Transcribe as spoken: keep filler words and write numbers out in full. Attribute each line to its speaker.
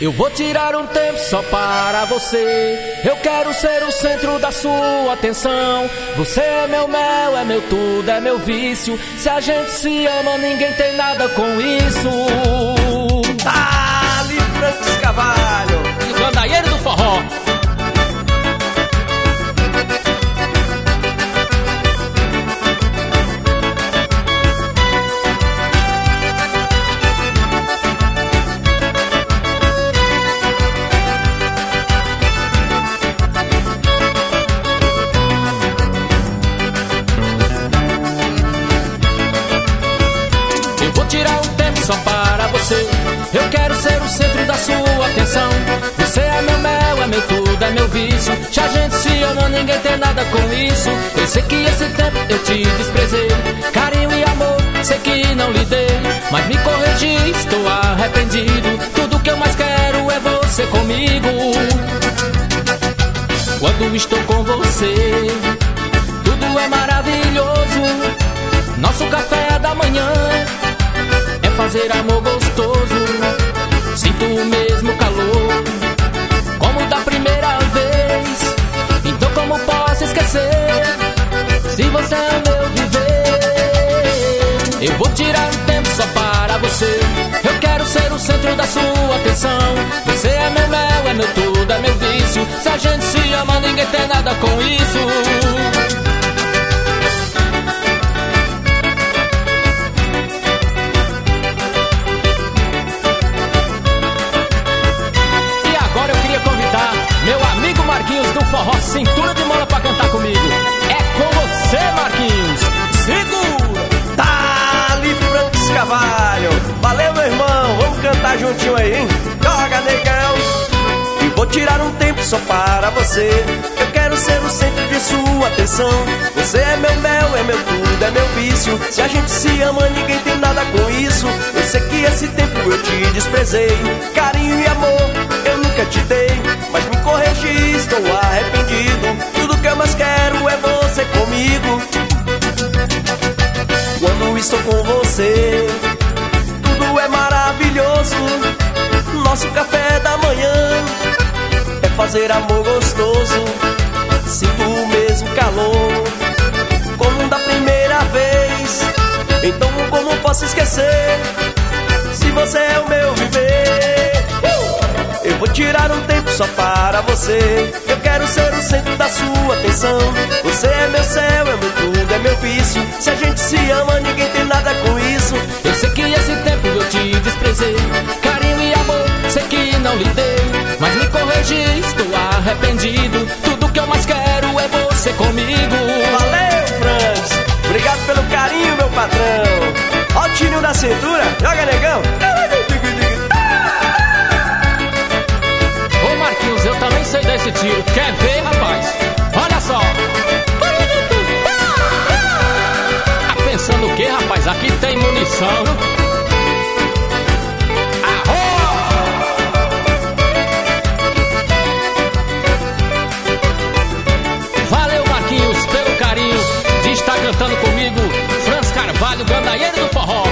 Speaker 1: Eu vou tirar um tempo só para você. Eu quero ser o centro da sua atenção. Você é meu mel, é meu tudo, é meu vício. Se a gente se ama, ninguém tem nada com isso.
Speaker 2: Dali Francis Cavalho,
Speaker 1: o gandaieiro do forró. Tirar um tempo só para você. Eu quero ser o centro da sua atenção. Você é meu mel, é meu tudo, é meu vício. Se a gente se ama, ninguém tem nada com isso. Eu sei que esse tempo eu te desprezei. Carinho e amor, sei que não lhe dei. Mas me corrigi, estou arrependido. Tudo que eu mais quero é você comigo. Quando estou com você, tudo é maravilhoso. Nosso café da manhã é fazer amor gostoso. Sinto o mesmo calor, como da primeira vez. Então como posso esquecer, se você é o meu viver? Eu vou tirar um tempo só para você. Eu quero ser o centro da sua atenção. Você é meu mel, é meu tudo, é meu vício. Se a gente se ama, ninguém tem nada com isso. Meu amigo Marquinhos do forró, cintura de mola pra cantar comigo. É com você, Marquinhos. Segura!
Speaker 2: Dali Francis Cavalho. Valeu, meu irmão, vamos cantar juntinho aí, hein? Joga, negão. E vou tirar um tempo só para você. Eu quero ser o centro de sua atenção. Você é meu mel, é meu tudo, é meu vício. Se a gente se ama, ninguém tem nada com isso. Eu sei que esse tempo eu te desprezei. Carinho e amor eu nunca te dei. Mas me corrigi, estou arrependido. Tudo que eu mais quero é você comigo. Quando estou com você, tudo é maravilhoso. Nosso café da manhã é fazer amor gostoso. Sinto o mesmo calor, como da primeira vez. Então como posso esquecer, se você é o meu viver? Eu vou tirar um tempo só para você. Eu quero ser o centro da sua atenção. Você é meu céu, é meu tudo, é meu vício. Se a gente se ama, ninguém tem nada com isso.
Speaker 1: Eu sei que esse tempo eu te desprezei. Carinho e amor, sei que não lhe dei. Mas me corrigi, estou arrependido. Tudo que eu mais quero é você comigo.
Speaker 2: Valeu, Franz. Obrigado pelo carinho, meu patrão. Ó o tirinho da cintura, joga, negão.
Speaker 1: Ô Marquinhos, eu também sei desse tiro. Quer ver, rapaz? Olha só. Tá pensando o que, rapaz? Aqui tem munição. Valeu, Marquinhos, pelo carinho de estar cantando comigo. Francis Carvalho, gandaieiro do forró.